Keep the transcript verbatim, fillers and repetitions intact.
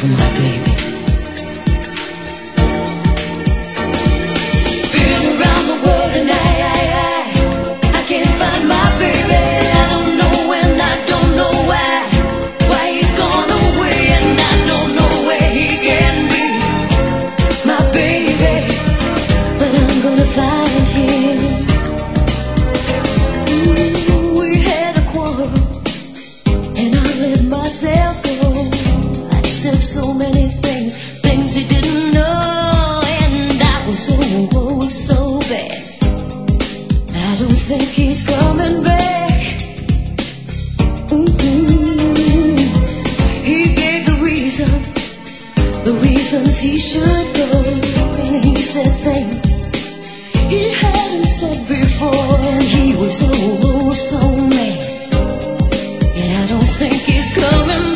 for my baby. Been around the world and I, I, I, I can't find my baby. I don't know when, I don't know why, why he's gone away, and I don't know where he can be, my baby. But I'm gonna find him. Ooh, we had a quarrel, and I let myself go. I said so many things, things he didn't know, and I was so, oh, so bad. I don't think he's coming back. Mm-hmm. He gave the reason, the reasons he should go, and he said things he hadn't said before, and he was oh, oh so mad. And I don't think he's coming